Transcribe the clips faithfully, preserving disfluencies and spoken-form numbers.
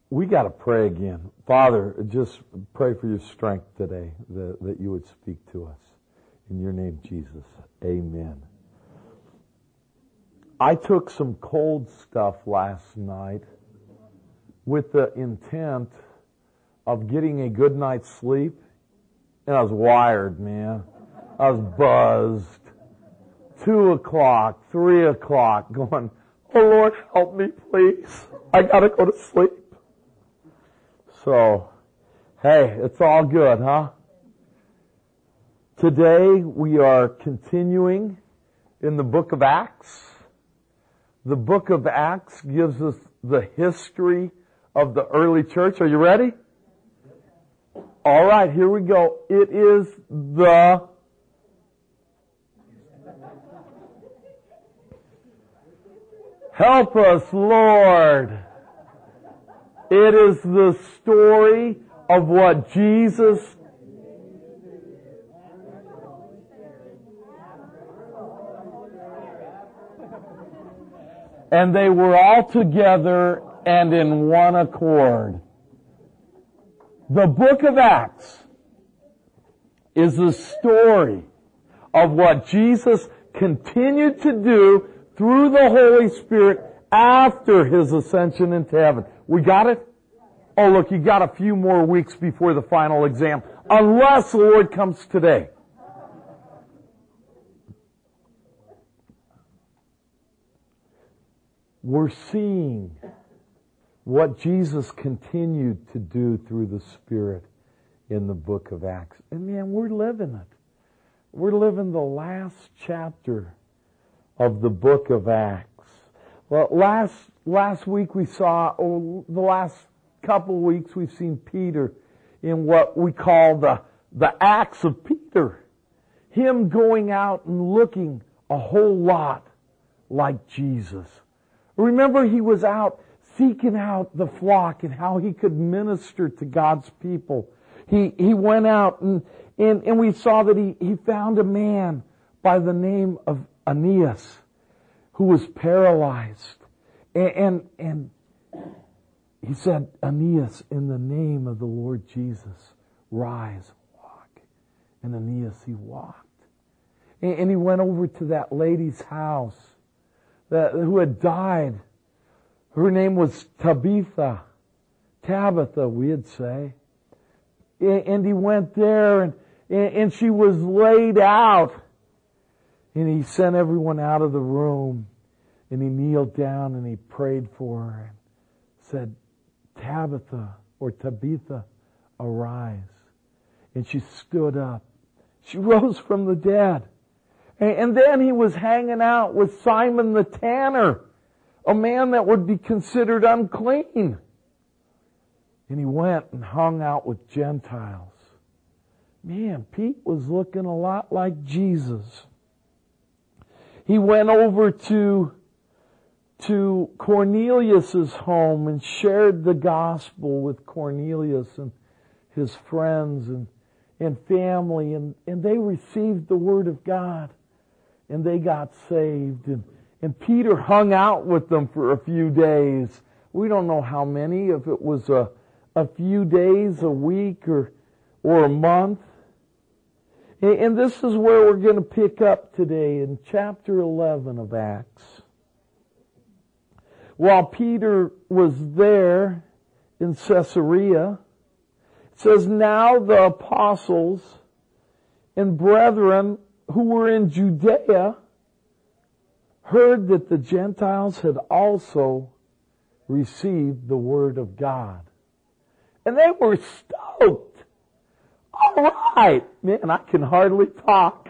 we got to pray again. Father, just pray for your strength today, that, that you would speak to us. In your name, Jesus. Amen. I took some cold stuff last night with the intent of getting a good night's sleep, and I was wired, man. I was buzzed. Two o'clock, three o'clock, going, oh Lord, help me, please. I gotta go to sleep. So, hey, it's all good, huh? Today we are continuing in the book of Acts. The book of Acts gives us the history of the early church. Are you ready? All right, here we go. It is the help us, Lord. It is the story of what Jesus and they were all together and in one accord. The book of Acts is the story of what Jesus continued to do through the Holy Spirit after His ascension into heaven. We got it? Oh, look, you got a few more weeks before the final exam, unless the Lord comes today. We're seeing what Jesus continued to do through the Spirit in the book of Acts. And man, we're living it. We're living the last chapter of the book of Acts. Well, last last week we saw, or the last couple of weeks we've seen Peter in what we call the, the Acts of Peter. Him going out and looking a whole lot like Jesus. Remember, he was out seeking out the flock and how he could minister to God's people. He he went out and and, and we saw that he, he found a man by the name of Aeneas who was paralyzed. And, and, and he said, Aeneas, in the name of the Lord Jesus, rise, walk. And Aeneas, he walked. And, and he went over to that lady's house that who had died. Her name was Tabitha. Tabitha, we'd say. And he went there and, and she was laid out. And he sent everyone out of the room. And he kneeled down and he prayed for her and said, Tabitha or Tabitha, arise. And she stood up. She rose from the dead. And then he was hanging out with Simon the tanner, a man that would be considered unclean. And he went and hung out with Gentiles. Man, Pete was looking a lot like Jesus. He went over to, to Cornelius's home and shared the gospel with Cornelius and his friends and, and family, and, and they received the word of God. And they got saved. And, and Peter hung out with them for a few days. We don't know how many, if it was a, a few days, a week, or, or a month. And, and this is where we're going to pick up today in chapter eleven of Acts. While Peter was there in Caesarea, it says, now the apostles and brethren who were in Judea heard that the Gentiles had also received the word of God. And they were stoked. All right. Man, I can hardly talk.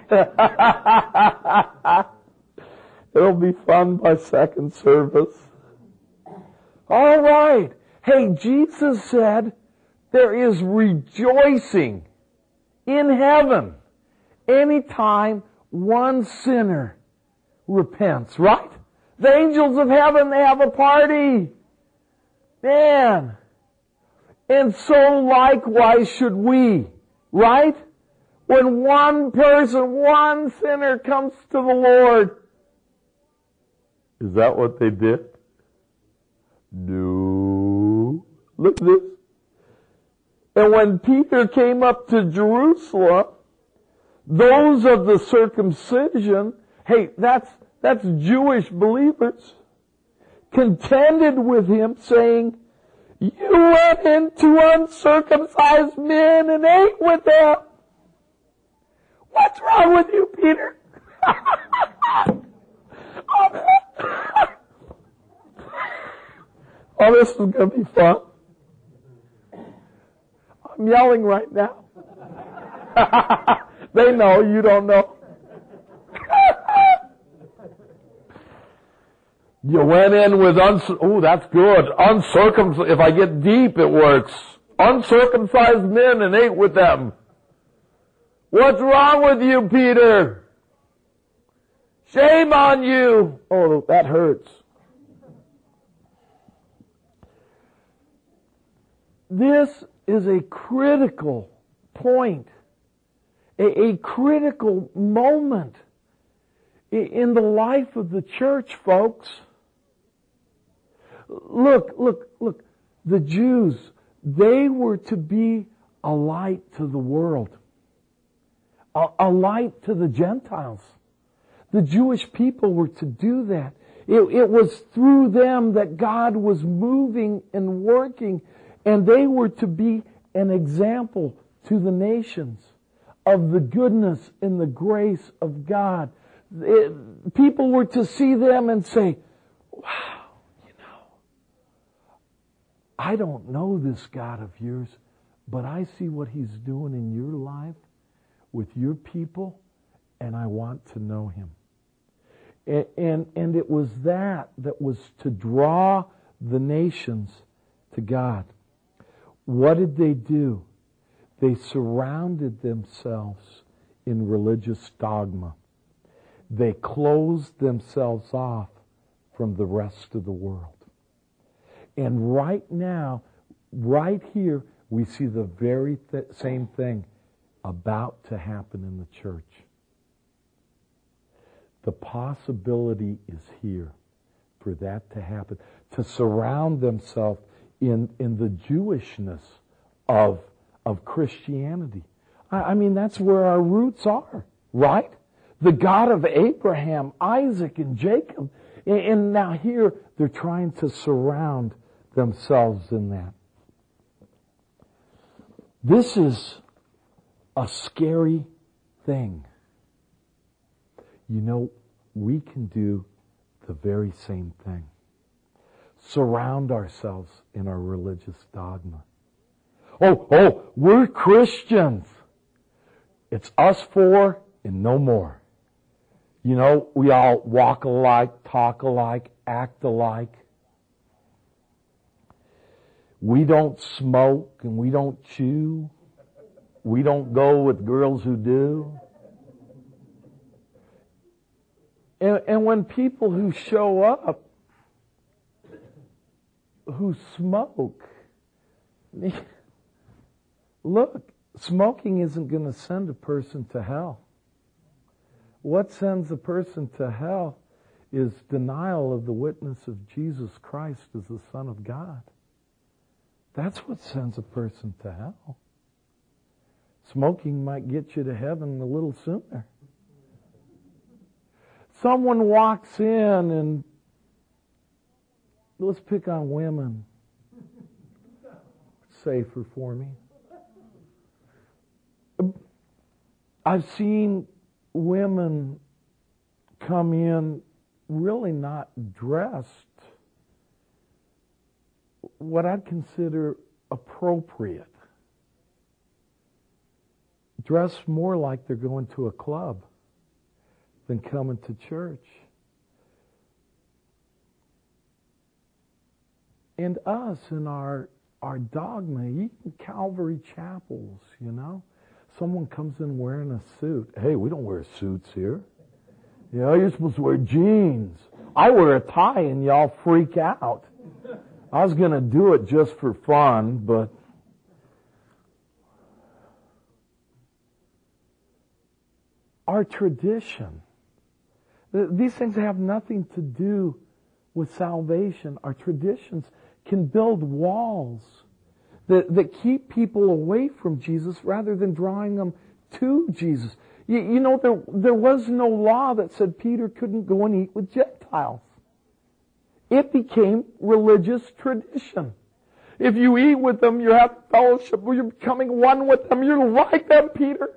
It'll be fun by second service. All right. Hey, Jesus said there is rejoicing in heaven anytime one sinner repents, right? The angels of heaven, they have a party. Man. And so likewise should we, right? When one person, one sinner comes to the Lord. Is that what they did? No. Look at this. And when Peter came up to Jerusalem, those of the circumcision, hey, that's, that's Jewish believers, contended with him, saying, you went into uncircumcised men and ate with them. What's wrong with you, Peter? Oh, this is going to be fun. I'm yelling right now. They know, you don't know. You went in with uns. Oh, that's good. Uncircumcised. If I get deep, it works. Uncircumcised men and ate with them. What's wrong with you, Peter? Shame on you. Oh, that hurts. This is a critical point, a, a critical moment in the life of the church, folks. Look, look, look. The Jews, they were to be a light to the world, a, a light to the Gentiles. The Jewish people were to do that. It, it was through them that God was moving and working, and they were to be an example to the nations of the goodness and the grace of God. It, people were to see them and say, wow, you know, I don't know this God of yours, but I see what He's doing in your life with your people, and I want to know Him. And, and, and it was that that was to draw the nations to God. What did they do? They surrounded themselves in religious dogma. They closed themselves off from the rest of the world. And right now, right here, we see the very th- same thing about to happen in the church. The possibility is here for that to happen, to surround themselves in, in the Jewishness of, of Christianity. I, I mean, that's where our roots are, right? The God of Abraham, Isaac, and Jacob. And, and now here, they're trying to surround themselves in that. This is a scary thing. You know, we can do the very same thing. Surround ourselves in our religious dogma. Oh, oh, we're Christians. It's us four and no more. You know, we all walk alike, talk alike, act alike. We don't smoke and we don't chew. We don't go with girls who do. And, and when people who show up, who smoke, look, smoking isn't going to send a person to hell. What sends a person to hell is denial of the witness of Jesus Christ as the Son of God. That's what sends a person to hell. Smoking might get you to heaven a little sooner. Someone walks in and, let's pick on women. Safer for me. I've seen women come in really not dressed what I'd consider appropriate. Dressed more like they're going to a club than coming to church. And us in our our dogma, even Calvary chapels, you know. Someone comes in wearing a suit. Hey, we don't wear suits here. You know, you're supposed to wear jeans. I wear a tie and y'all freak out. I was going to do it just for fun, but our tradition, these things have nothing to do with salvation. Our traditions can build walls that, that keep people away from Jesus rather than drawing them to Jesus. You, you know, there, there was no law that said Peter couldn't go and eat with Gentiles. It became religious tradition. If you eat with them, you have fellowship, you're becoming one with them, you're like them, Peter.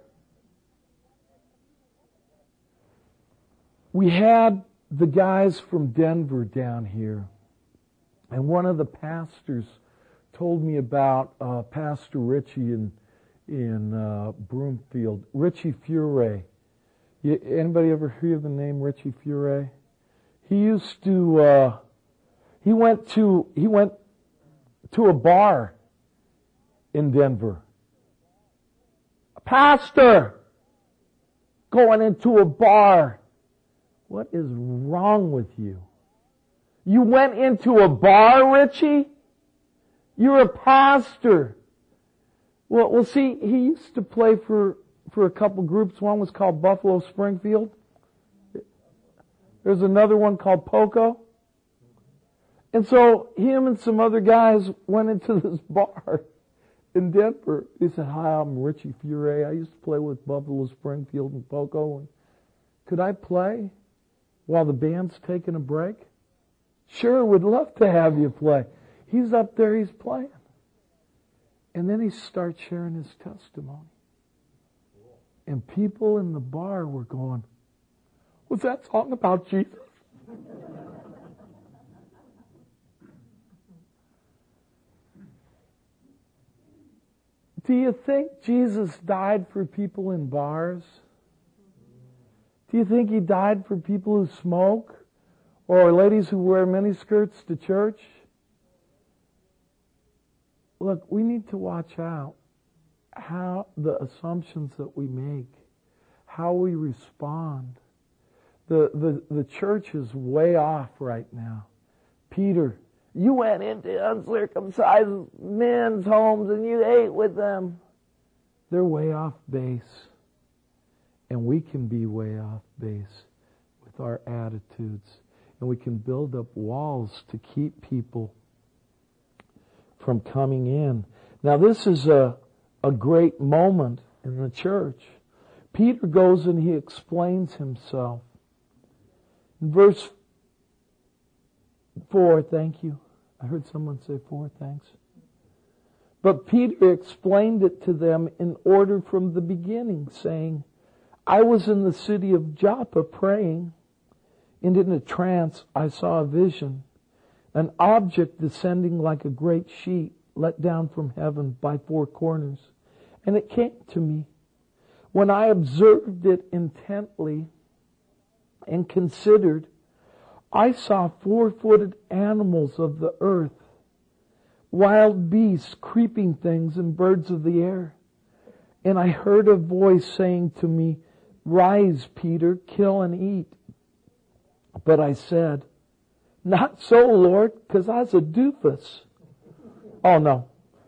We had the guys from Denver down here, and one of the pastors told me about uh, Pastor Richie in in uh, Broomfield, Richie Fure. You, anybody ever hear the name Richie Fure? He used to. Uh, he went to he went to a bar in Denver. A pastor going into a bar. What is wrong with you? You went into a bar, Richie? You're a pastor. Well, well, see, he used to play for, for a couple groups. One was called Buffalo Springfield. There's another one called Poco. And so him and some other guys went into this bar in Denver. He said, "Hi, I'm Richie Fure. I used to play with Buffalo Springfield and Poco. And could I play while the band's taking a break?" "Sure, would love to have you play." He's up there, he's playing. And then he starts sharing his testimony. And people in the bar were going, "Was that song about Jesus?" Do you think Jesus died for people in bars? Do you think He died for people who smoke? Or ladies who wear miniskirts to church? Look, we need to watch out how the assumptions that we make, how we respond. The, the, the church is way off right now. Peter, you went into uncircumcised men's homes and you ate with them. They're way off base. And we can be way off base with our attitudes. And we can build up walls to keep people from coming in. Now this is a, a great moment in the church. Peter goes and he explains himself. In verse four, thank you. I heard someone say four, thanks. But Peter explained it to them in order from the beginning, saying, "I was in the city of Joppa praying, and in a trance I saw a vision, an object descending like a great sheet let down from heaven by four corners. And it came to me. When I observed it intently and considered, I saw four-footed animals of the earth, wild beasts, creeping things, and birds of the air. And I heard a voice saying to me, 'Rise, Peter, kill and eat.' But I said, 'Not so, Lord, because I was a doofus.' Oh no.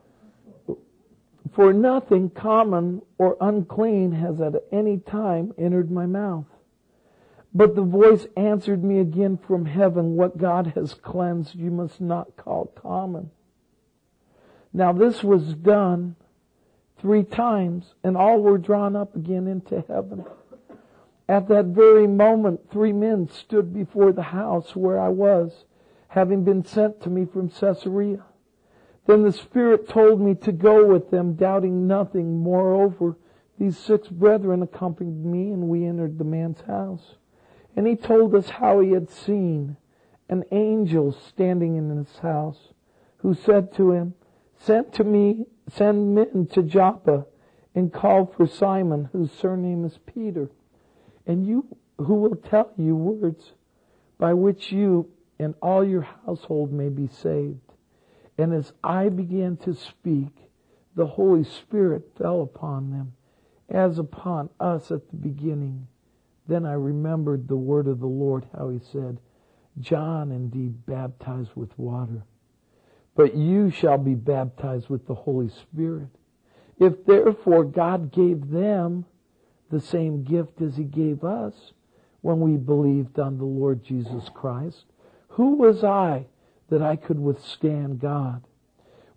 'For nothing common or unclean has at any time entered my mouth.' But the voice answered me again from heaven, 'What God has cleansed, you must not call common.' Now this was done three times, and all were drawn up again into heaven. At that very moment, three men stood before the house where I was, having been sent to me from Caesarea. Then the Spirit told me to go with them, doubting nothing. Moreover, these six brethren accompanied me, and we entered the man's house. And he told us how he had seen an angel standing in his house, who said to him, 'Send to me, send men to Joppa, and call for Simon, whose surname is Peter, and you who will tell you words by which you and all your household may be saved.' And as I began to speak, the Holy Spirit fell upon them, as upon us at the beginning. Then I remembered the word of the Lord, how he said, 'John indeed baptized with water, but you shall be baptized with the Holy Spirit.' If therefore God gave them the same gift as he gave us when we believed on the Lord Jesus Christ, who was I that I could withstand God?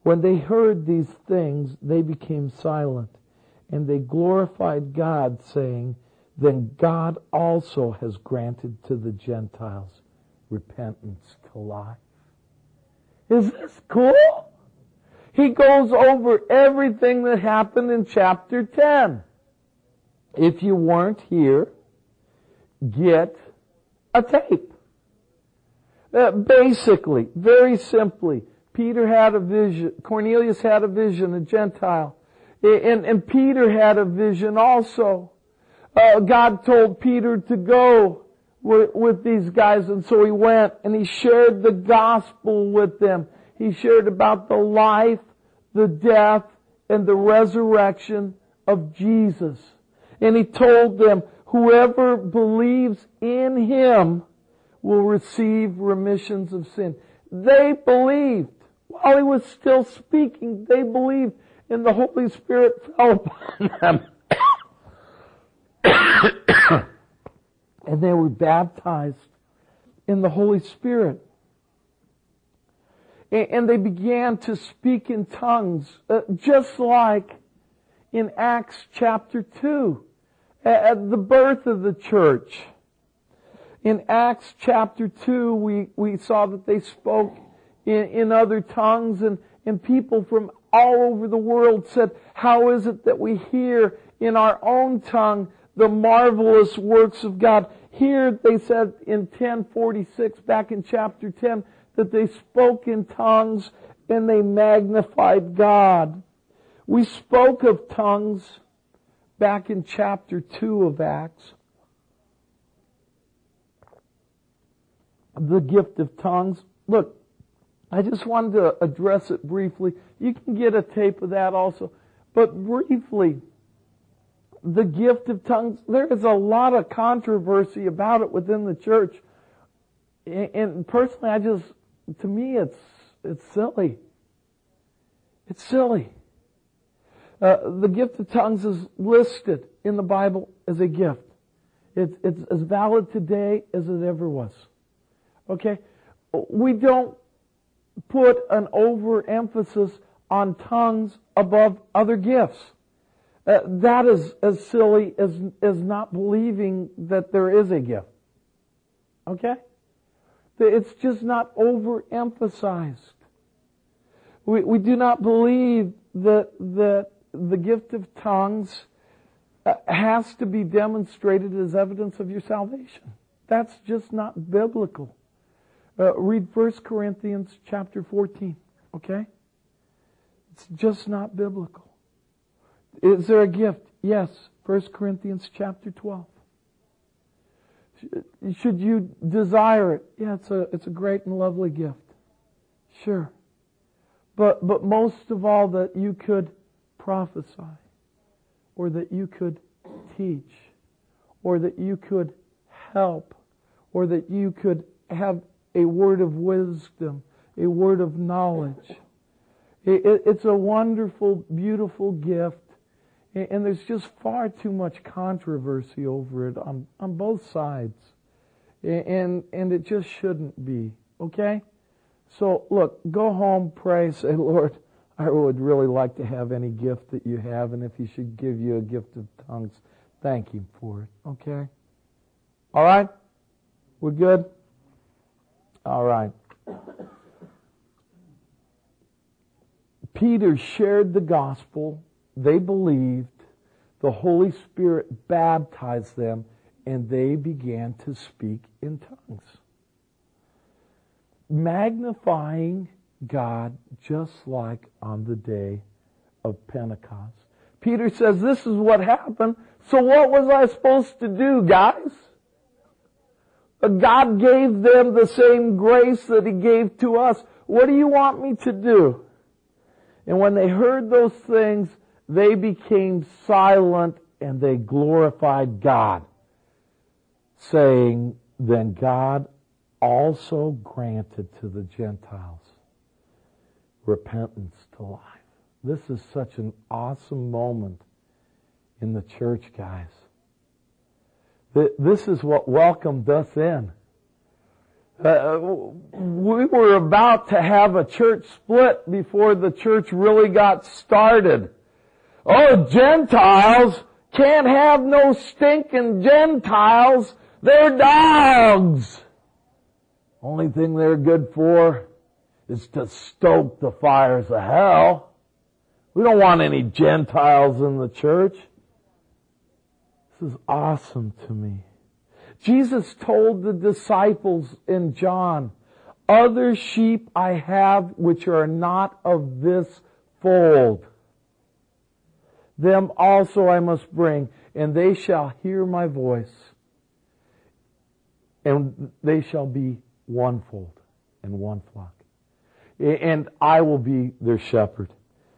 When they heard these things, they became silent, and they glorified God, saying, then God also has granted to the Gentiles repentance to life. Is this cool? He goes over everything that happened in chapter ten. If you weren't here, get a tape. Uh, basically, very simply, Peter had a vision, Cornelius had a vision, a Gentile. And, and Peter had a vision also. Uh, God told Peter to go with, with these guys, and so he went and he shared the gospel with them. He shared about the life, the death, and the resurrection of Jesus. And he told them, whoever believes in Him will receive remissions of sin. They believed. While he was still speaking, they believed, and the Holy Spirit fell upon them. And they were baptized in the Holy Spirit. And they began to speak in tongues, uh, just like in Acts chapter two, at the birth of the church. In Acts chapter two, we, we saw that they spoke in, in other tongues, and, and people from all over the world said, how is it that we hear in our own tongue the marvelous works of God? Here they said in ten forty-six, back in chapter ten, that they spoke in tongues and they magnified God. We spoke of tongues back in chapter two of Acts. The gift of tongues. Look, I just wanted to address it briefly. You can get a tape of that also. But briefly, the gift of tongues, there is a lot of controversy about it within the church. And personally, I just, to me, it's it's silly. It's silly. Uh, the gift of tongues is listed in the Bible as a gift. It's, it's as valid today as it ever was. Okay? We don't put an overemphasis on tongues above other gifts. Uh, that is as silly as, as not believing that there is a gift. Okay? It's just not overemphasized. We, we do not believe that, that the gift of tongues uh, has to be demonstrated as evidence of your salvation. That's just not biblical. Uh, read First Corinthians chapter fourteen. Okay? It's just not biblical. Is there a gift? Yes. First Corinthians chapter twelve. Should you desire it? Yeah, it's a, it's a great and lovely gift. Sure. But, but most of all, that you could prophesy, or that you could teach, or that you could help, or that you could have a word of wisdom, a word of knowledge. It, it, it's a wonderful, beautiful gift. And there's just far too much controversy over it on, on both sides. And, and it just shouldn't be. Okay? So, look, go home, pray, say, Lord, I would really like to have any gift that you have, and if He should give you a gift of tongues, thank Him for it. Okay? All right? We're good? All right. Peter shared the gospel. They believed, the Holy Spirit baptized them, and they began to speak in tongues, magnifying God just like on the day of Pentecost. Peter says, this is what happened, so what was I supposed to do, guys? God gave them the same grace that He gave to us. What do you want me to do? And when they heard those things, they became silent and they glorified God, saying, then God also granted to the Gentiles repentance to life. This is such an awesome moment in the church, guys. This is what welcomed us in. Uh, we were about to have a church split before the church really got started. Oh, Gentiles can't have no stinking Gentiles. They're dogs. Only thing they're good for is to stoke the fires of hell. We don't want any Gentiles in the church. This is awesome to me. Jesus told the disciples in John, other sheep I have which are not of this fold. Them also I must bring, and they shall hear my voice, and they shall be one fold and one flock. And I will be their shepherd.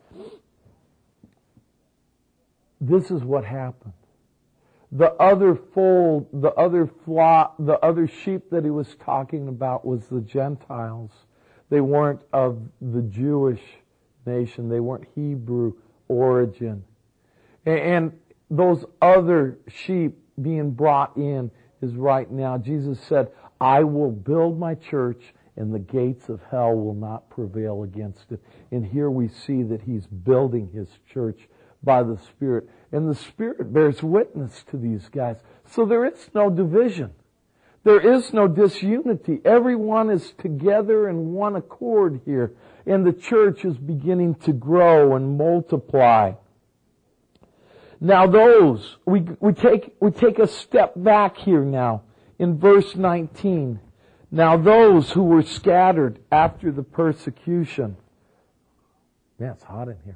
This is what happened. The other fold, the other flock, the other sheep that he was talking about was the Gentiles. They weren't of the Jewish nation. They weren't Hebrew origin. And those other sheep being brought in is right now. Jesus said, I will build my church and the gates of hell will not prevail against it. And here we see that he's building his church by the Spirit. And the Spirit bears witness to these guys. So there is no division. There is no disunity. Everyone is together in one accord here. And the church is beginning to grow and multiply. Now those, we, we take, we take a step back here now in verse nineteen. Now those who were scattered after the persecution. Man, it's hot in here.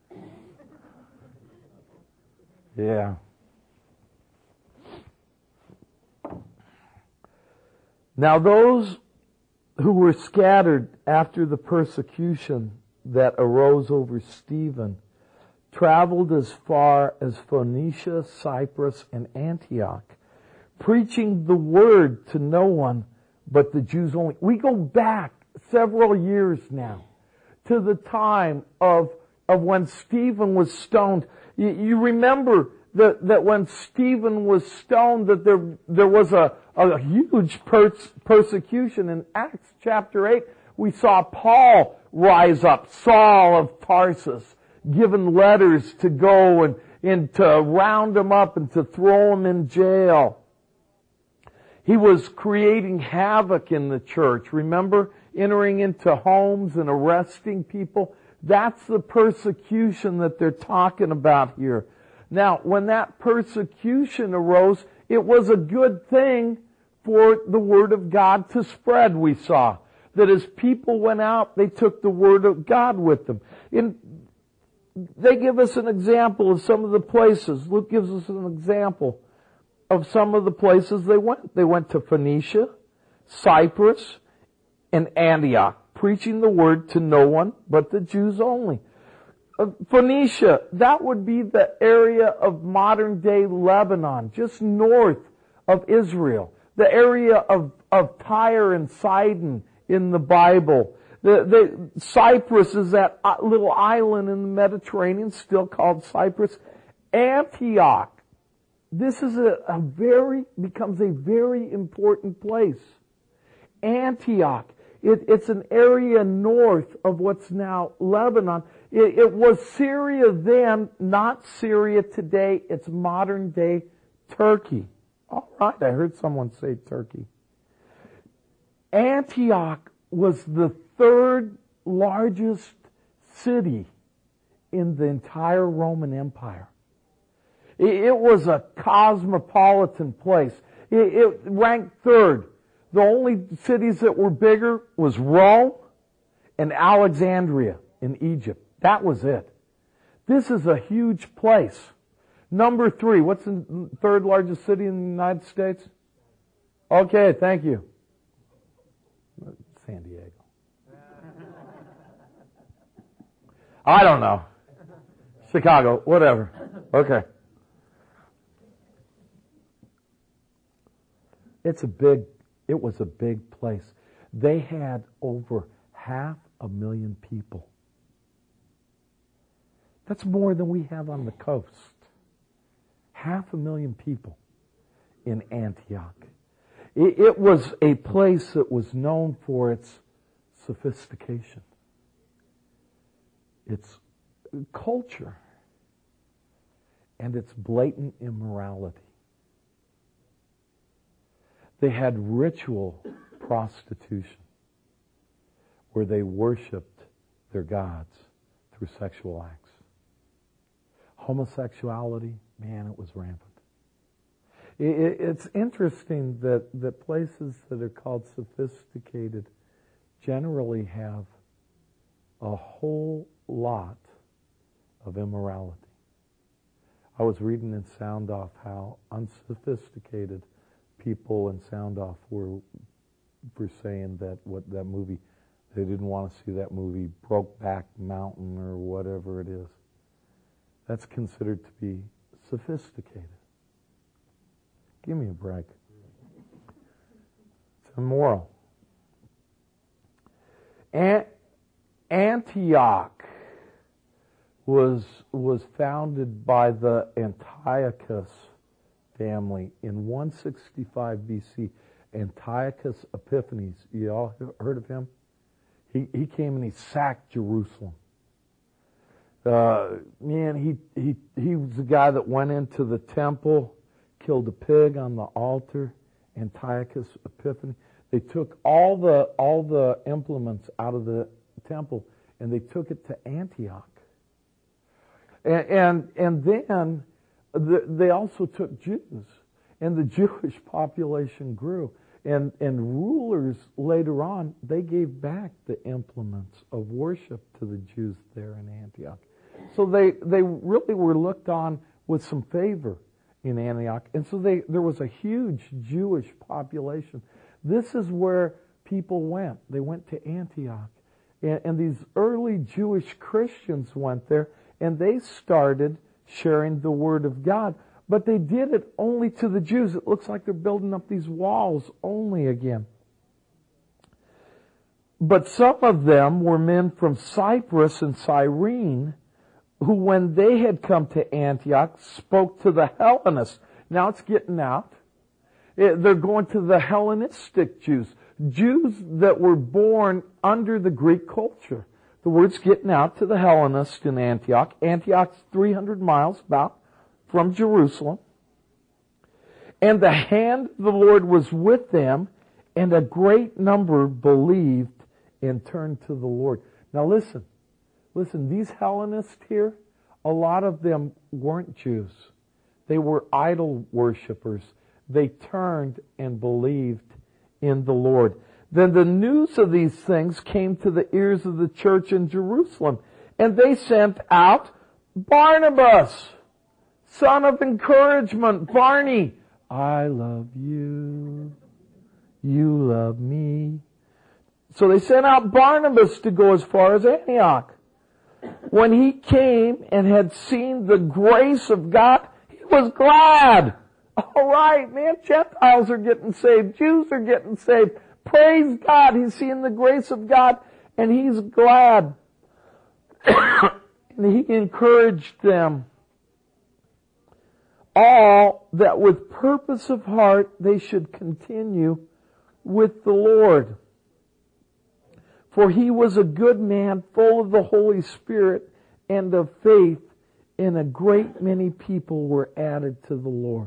Yeah. Now those who were scattered after the persecution that arose over Stephen traveled as far as Phoenicia, Cyprus, and Antioch, preaching the word to no one but the Jews only. We go back several years now to the time of, of when Stephen was stoned. You, you remember that, that when Stephen was stoned that there, there was a, a huge pers- persecution. In Acts chapter eight, we saw Paul rise up, Saul of Tarsus, given letters to go and, and to round him up and to throw him in jail. He was creating havoc in the church. Remember? Entering into homes and arresting people. That's the persecution that they're talking about here. Now, when that persecution arose, it was a good thing for the Word of God to spread, we saw. That as people went out, they took the Word of God with them. And they give us an example of some of the places. Luke gives us an example of some of the places they went. They went to Phoenicia, Cyprus, and Antioch, preaching the word to no one but the Jews only. Uh, Phoenicia, that would be the area of modern-day Lebanon, just north of Israel. The area of, of Tyre and Sidon in the Bible. The, the, Cyprus is that little island in the Mediterranean, still called Cyprus. Antioch, this is a, a very, becomes a very important place. Antioch, it, it's an area north of what's now Lebanon. It, it was Syria then, not Syria today. It's modern day Turkey. All right, I heard someone say Turkey. Antioch was the third largest city in the entire Roman Empire. It was a cosmopolitan place. It ranked third. The only cities that were bigger was Rome and Alexandria in Egypt. That was it. This is a huge place. Number three, what's the third largest city in the United States? Okay, thank you. San Diego. I don't know. Chicago, whatever. Okay. It's a big, it was a big place. They had over half a million people. That's more than we have on the coast. Half a million people in Antioch. It, it was a place that was known for its sophistication, its culture, and its blatant immorality. They had ritual prostitution where they worshipped their gods through sexual acts. Homosexuality, man, it was rampant. It, it, it's interesting that, that places that are called sophisticated generally have a whole lot of immorality. I was reading in Sound Off how unsophisticated people in Sound Off were, were saying that what that movie, they didn't want to see that movie, Brokeback Mountain or whatever it is. That's considered to be sophisticated. Give me a break. It's immoral. An- Antioch was was founded by the Antiochus family in one sixty-five B C. Antiochus Epiphanes. You all heard of him? He he came and he sacked Jerusalem. Uh, man, he he he was the guy that went into the temple, killed a pig on the altar. Antiochus Epiphanes. They took all the all the implements out of the temple and they took it to Antioch. And and, and then the, they also took Jews, and the Jewish population grew. And and rulers later on, they gave back the implements of worship to the Jews there in Antioch. So they they really were looked on with some favor in Antioch. And so they there was a huge Jewish population. This is where people went. They went to Antioch. And, and these early Jewish Christians went there, and they started sharing the Word of God. But they did it only to the Jews. It looks like they're building up these walls only again. But some of them were men from Cyprus and Cyrene, who when they had come to Antioch spoke to the Hellenists. Now it's getting out. They're going to the Hellenistic Jews. Jews that were born under the Greek culture. The word's getting out to the Hellenists in Antioch. Antioch's three hundred miles about from Jerusalem. And the hand of the Lord was with them, and a great number believed and turned to the Lord. Now listen, listen, these Hellenists here, a lot of them weren't Jews. They were idol worshipers. They turned and believed in the Lord. Then the news of these things came to the ears of the church in Jerusalem, and they sent out Barnabas, son of encouragement, Barney. I love you. You love me. So they sent out Barnabas to go as far as Antioch. When he came and had seen the grace of God, he was glad. All right, man, Gentiles are getting saved. Jews are getting saved. Praise God. He's seeing the grace of God, and he's glad. And he encouraged them all that with purpose of heart they should continue with the Lord. For he was a good man, full of the Holy Spirit and of faith, and a great many people were added to the Lord.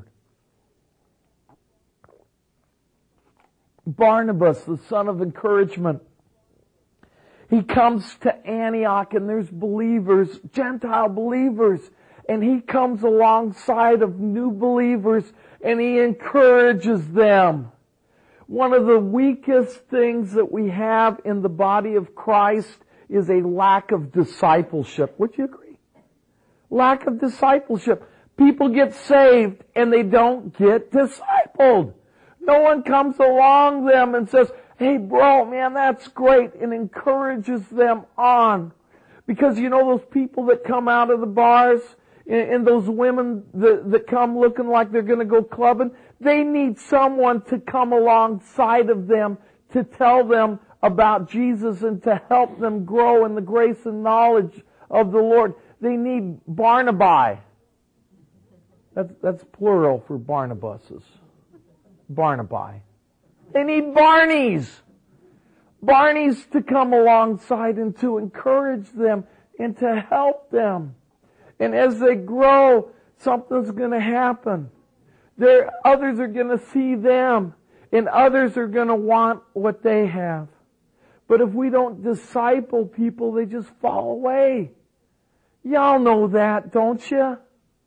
Barnabas, the son of encouragement, he comes to Antioch, and there's believers, Gentile believers, and he comes alongside of new believers, and he encourages them. One of the weakest things that we have in the body of Christ is a lack of discipleship. Would you agree? Lack of discipleship. People get saved and they don't get discipled. No one comes along them and says, hey bro, man, that's great, and encourages them on. Because you know those people that come out of the bars and those women that, that come looking like they're going to go clubbing, they need someone to come alongside of them to tell them about Jesus and to help them grow in the grace and knowledge of the Lord. They need Barnabai. That's, that's plural for Barnabases. Barnabai. They need Barneys. Barneys to come alongside and to encourage them and to help them. And as they grow, something's going to happen. There, others are going to see them, and others are going to want what they have. But if we don't disciple people, they just fall away. Y'all know that, don't you?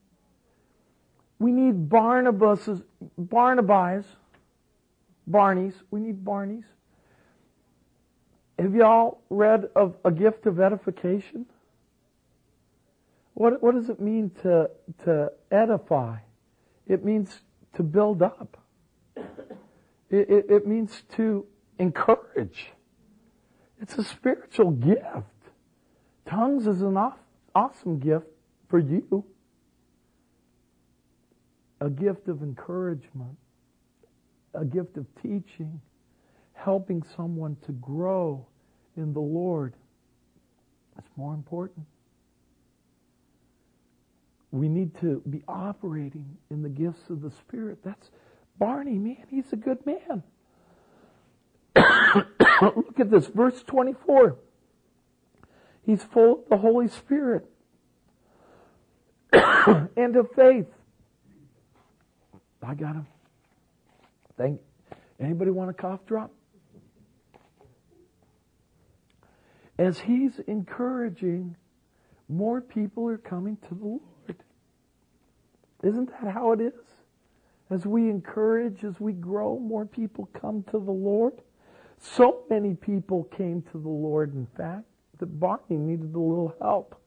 We need Barnabas, Barnabas, Barneys. We need Barneys. Have y'all read of a gift of edification? What, what does it mean to, to edify? It means to build up. It, it, it means to encourage. It's a spiritual gift. Tongues is an aw- awesome gift for you. A gift of encouragement. A gift of teaching. Helping someone to grow in the Lord. That's more important. We need to be operating in the gifts of the Spirit. That's Barney, man. He's a good man. Look at this, verse twenty-four. He's full of the Holy Spirit and of faith. I got him. Thank. Anybody want a cough drop? As he's encouraging, more people are coming to the Lord. Isn't that how it is? As we encourage, as we grow, more people come to the Lord. So many people came to the Lord, in fact, that Barney needed a little help.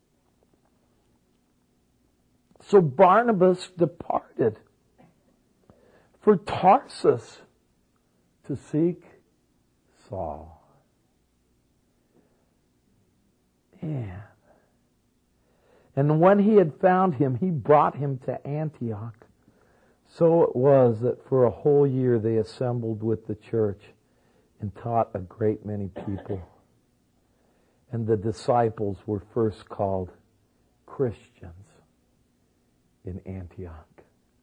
So Barnabas departed for Tarsus to seek Saul. Yeah. And when he had found him, he brought him to Antioch. So it was that for a whole year they assembled with the church and taught a great many people. And the disciples were first called Christians in Antioch.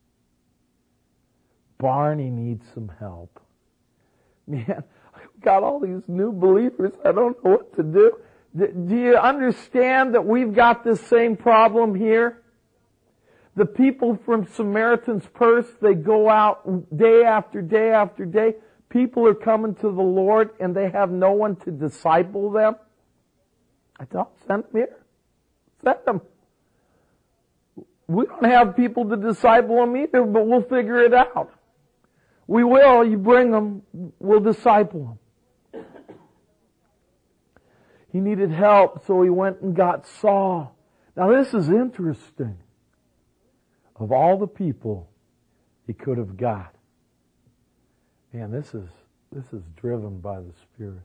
Barney needs some help. Man, I've got all these new believers. I don't know what to do. Do you understand that we've got this same problem here? The people from Samaritan's Purse, they go out day after day after day. People are coming to the Lord and they have no one to disciple them. I tell them, send them here. Send them. We don't have people to disciple them either, but we'll figure it out. We will. You bring them, we'll disciple them. He needed help, so he went and got Saul. Now this is interesting. Of all the people he could have got, man, this is this is driven by the Spirit.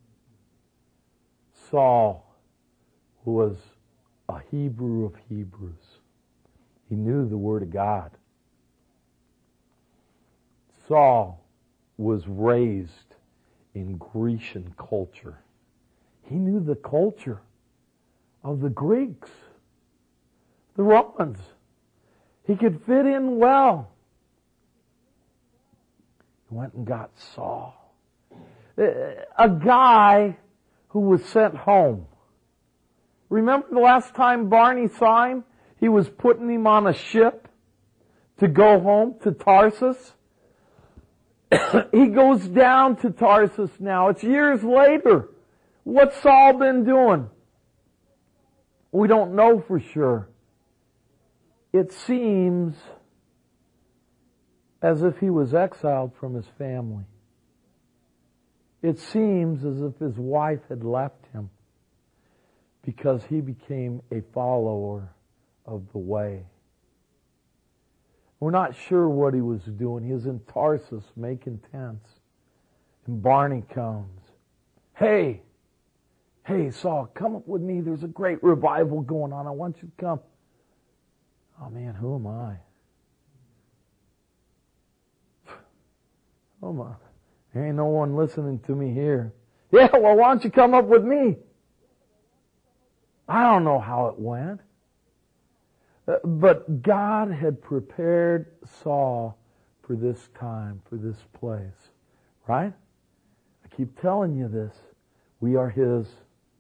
Saul was a Hebrew of Hebrews. He knew the Word of God. Saul was raised in Grecian culture. He knew the culture of the Greeks, the Romans. He could fit in well. He went and got Saul. A guy who was sent home. Remember the last time Barney saw him? He was putting him on a ship to go home to Tarsus. He goes down to Tarsus now. It's years later. What's Saul been doing? We don't know for sure. It seems as if he was exiled from his family. It seems as if his wife had left him because he became a follower of the way. We're not sure what he was doing. He was in Tarsus making tents. And Barney comes. Hey, hey, Saul, come up with me. There's a great revival going on. I want you to come. Oh man, who am I? Oh my, there ain't no one listening to me here. Yeah, well, why don't you come up with me? I don't know how it went. Uh, but God had prepared Saul for this time, for this place. Right? I keep telling you this. We are His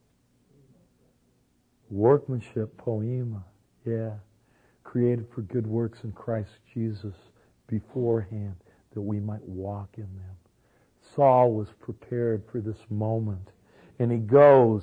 workmanship, poema. Yeah. Created for good works in Christ Jesus beforehand, that we might walk in them. Saul was prepared for this moment. And he goes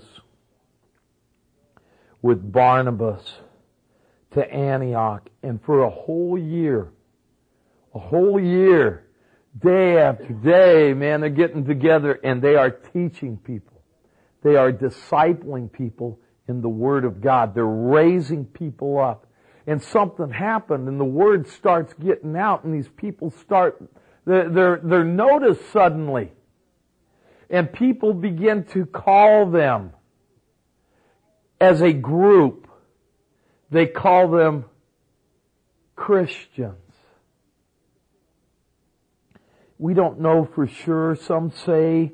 with Barnabas to Antioch. And for a whole year, a whole year, day after day, man, they're getting together and they are teaching people. They are discipling people in the Word of God. They're raising people up. And something happened and the Word starts getting out and these people start, they're, they're, they're noticed suddenly. And people begin to call them as a group. They call them Christians. We don't know for sure. Some say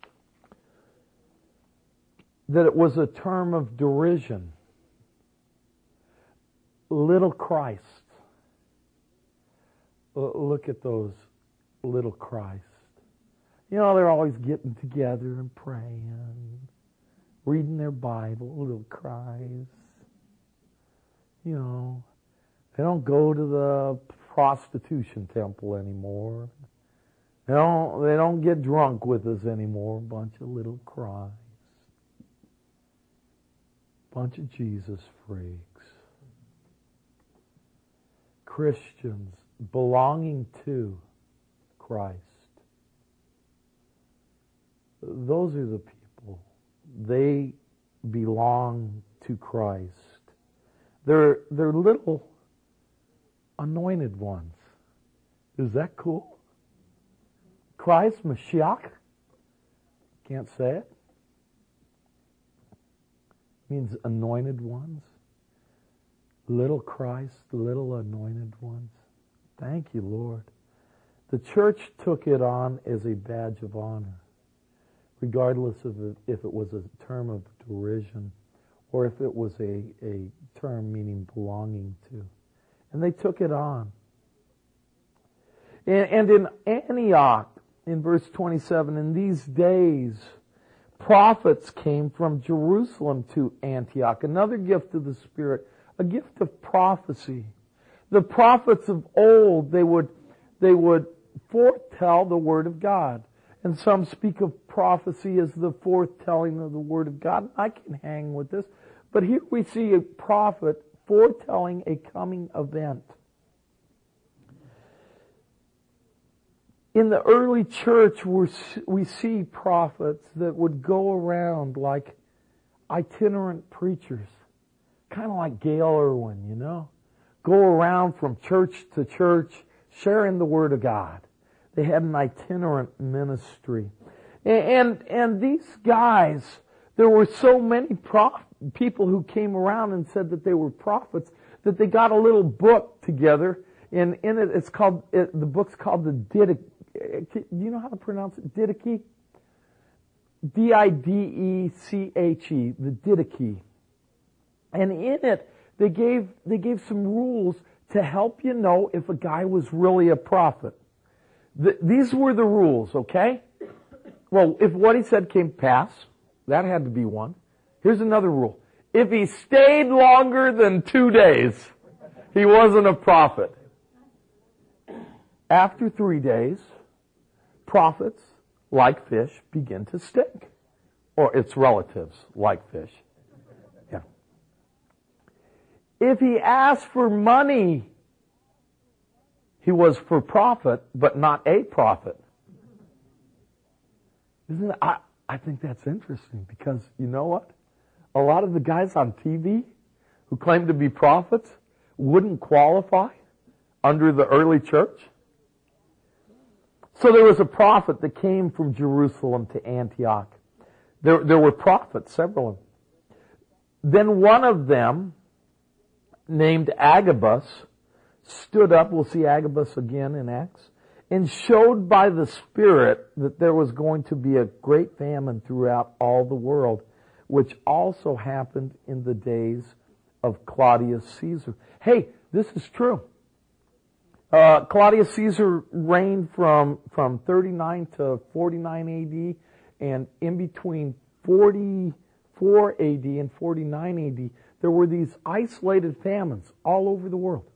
that it was a term of derision. Little Christ. Look at those little Christ. You know, they're always getting together and praying, reading their Bible, little Christ. You know, they don't go to the prostitution temple anymore. They don't, they don't get drunk with us anymore. A bunch of little Christ. Bunch of Jesus freaks. Christians belonging to Christ. Those are the people. They belong to Christ. They're, they're little anointed ones. Is that cool? Christ, Mashiach. Can't say it. Means anointed ones. Little Christ, little anointed ones. Thank you, Lord. The church took it on as a badge of honor, regardless of if it was a term of derision or if it was a, a term meaning belonging to. And they took it on. And, and in Antioch, in verse twenty-seven, in these days, prophets came from Jerusalem to Antioch. Another gift of the Spirit, a gift of prophecy. The prophets of old, they would, they would foretell the Word of God. And some speak of prophecy as the foretelling of the Word of God. I can hang with this. But here we see a prophet foretelling a coming event. In the early church, we see prophets that would go around like itinerant preachers. Kind of like Gail Irwin, you know? Go around from church to church, sharing the Word of God. They had an itinerant ministry. And, and, and these guys, there were so many prof- people who came around and said that they were prophets that they got a little book together. And in it, it's called, it, the book's called the Didache. Do you know how to pronounce it? Didache? D I D E C H E, the Didache. And in it, they gave, they gave some rules to help you know if a guy was really a prophet. The, these were the rules, okay? Well, if what he said came to pass, that had to be one. Here's another rule. If he stayed longer than two days, he wasn't a prophet. After three days, prophets, like fish, begin to stink. Or its relatives, like fish. Yeah. If he asked for money, he was for profit, but not a prophet. Isn't it? I, I think that's interesting because you know what? A lot of the guys on T V who claim to be prophets wouldn't qualify under the early church. So there was a prophet that came from Jerusalem to Antioch. There, there were prophets, several of them. Then one of them, named Agabus, stood up, we'll see Agabus again in Acts, and showed by the Spirit that there was going to be a great famine throughout all the world, which also happened in the days of Claudius Caesar. Hey, this is true. Uh, Claudius Caesar reigned from, from thirty-nine to forty-nine A D, and in between forty-four A D and forty-nine A D, there were these isolated famines all over the world.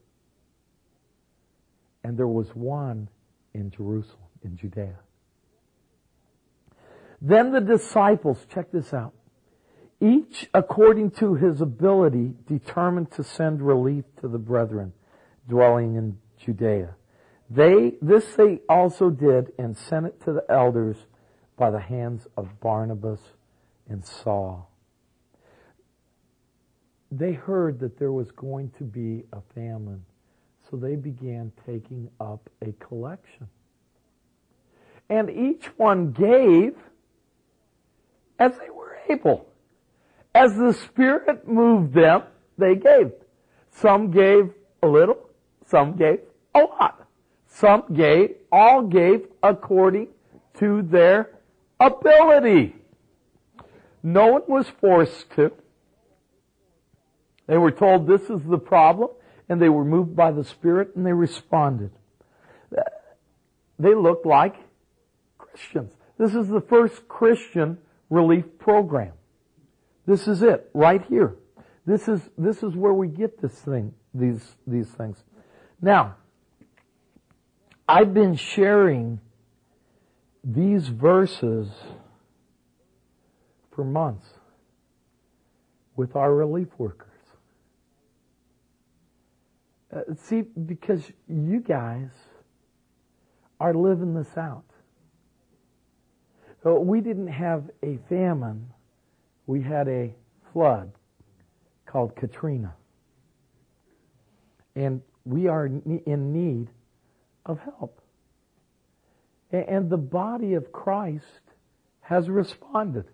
And there was one in Jerusalem, in Judea. Then the disciples, check this out, each according to his ability determined to send relief to the brethren dwelling in Judea. They, this they also did and sent it to the elders by the hands of Barnabas and Saul. They heard that there was going to be a famine, so they began taking up a collection. And each one gave as they were able. As the Spirit moved them, they gave. Some gave a little, some gave a lot. Some gave, all gave according to their ability. No one was forced to. They were told this is the problem, and they were moved by the Spirit, and they responded. They looked like Christians. This is the first Christian relief program. This is it, right here. This is, this is where we get this thing, these, these things. Now, I've been sharing these verses for months with our relief workers. Uh, see, because you guys are living this out. Uh, we didn't have a famine. We had a flood called Katrina. And we are in need of help. And the body of Christ has responded.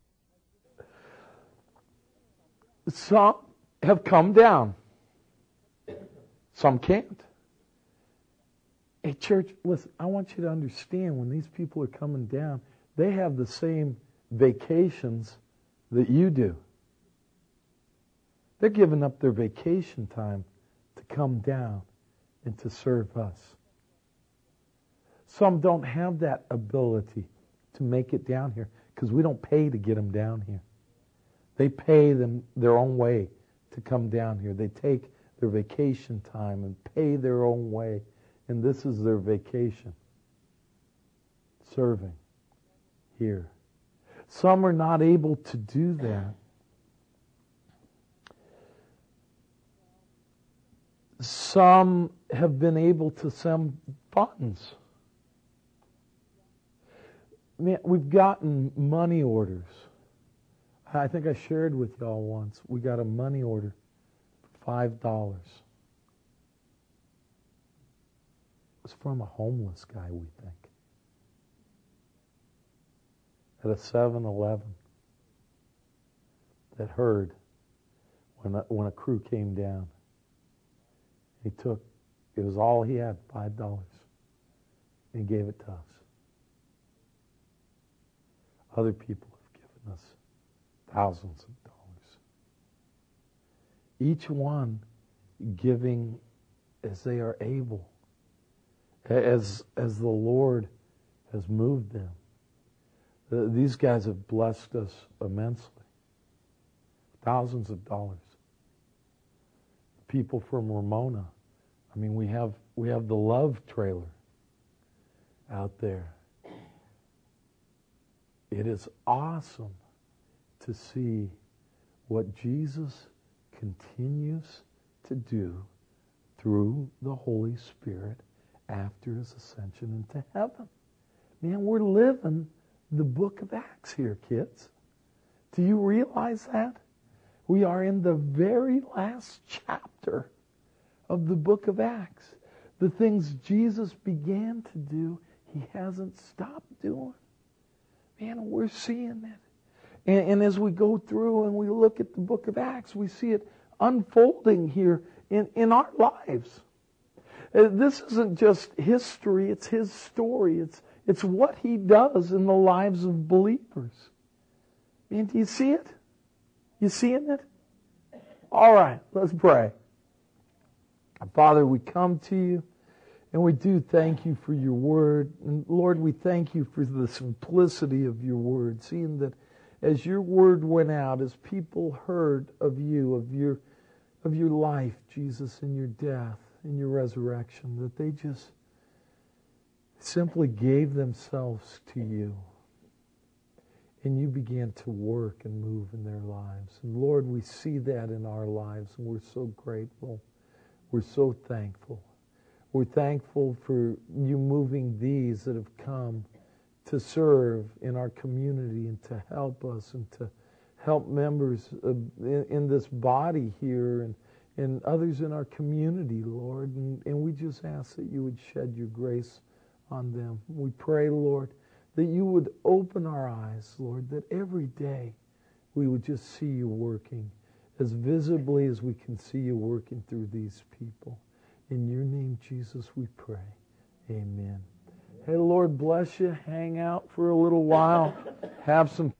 Some have come down. Some can't. Hey, church, listen, I want you to understand when these people are coming down, they have the same vacations that you do. They're giving up their vacation time to come down and to serve us. Some don't have that ability to make it down here because we don't pay to get them down here. They pay them their own way to come down here. They take their vacation time and pay their own way, and this is their vacation, serving here. Some are not able to do that. Some have been able to send funds. Man, we've gotten money orders. I think I shared with y'all once. We got a money order for five dollars. It was from a homeless guy, we think, at a seven eleven that heard when a, when a crew came down. He took, it was all he had, five dollars, and he gave it to us. Other people have given us thousands of dollars. Each one giving as they are able, as, as the Lord has moved them. Uh, these guys have blessed us immensely. Thousands of dollars. People from Ramona. I mean, we have we have the Love trailer out there. It is awesome to see what Jesus continues to do through the Holy Spirit after his ascension into heaven. Man, we're living the book of Acts here, kids. Do you realize that? We are in the very last chapter of the book of Acts. The things Jesus began to do, he hasn't stopped doing. Man, we're seeing it. And, and as we go through and we look at the book of Acts, we see it unfolding here in, in our lives. Uh, this isn't just history, it's his story. It's, it's what he does in the lives of believers. Man, do you see it? You seeing it? All right, let's pray. Father, we come to you And we do thank you for your word. And Lord, we thank you for the simplicity of your word, seeing that as your word went out, as people heard of you, of your of your life, Jesus, and your death and your resurrection, that they just simply gave themselves to you. And you began to work and move in their lives. And Lord, we see that in our lives, and we're so grateful. We're so thankful. We're thankful for you moving these that have come to serve in our community and to help us and to help members of, in, in this body here and, and others in our community, Lord. And, and we just ask that you would shed your grace on them. We pray, Lord, that you would open our eyes, Lord, that every day we would just see you working as visibly as we can see you working through these people. In your name, Jesus, we pray. Amen. Hey, Lord bless you. Hang out for a little while. Have some